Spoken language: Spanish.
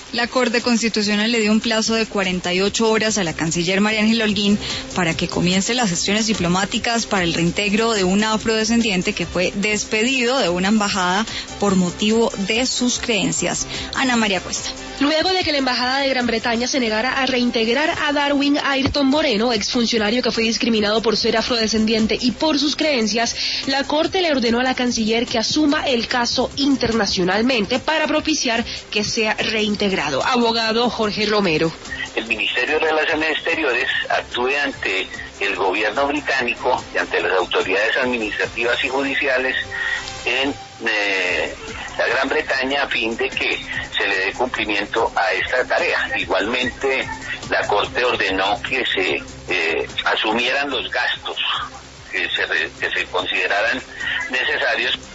La Corte Constitucional le dio un plazo de 48 horas a la canciller María Ángela Holguín para que comience las gestiones diplomáticas para el reintegro de un afrodescendiente que fue despedido de una embajada por motivo de sus creencias. Ana María Cuesta. Luego de que la Embajada de Gran Bretaña se negara a reintegrar a Darwin Ayrton Moreno, exfuncionario que fue discriminado por ser afrodescendiente y por sus creencias, la Corte le ordenó a la canciller que asuma el caso internacionalmente para propiciar que sea reintegrado. Abogado Jorge Romero. El Ministerio de Relaciones Exteriores actúe ante el gobierno británico y ante las autoridades administrativas y judiciales en la Gran Bretaña a fin de que se le dé cumplimiento a esta tarea. Igualmente, la Corte ordenó que se asumieran los gastos que se consideraran necesarios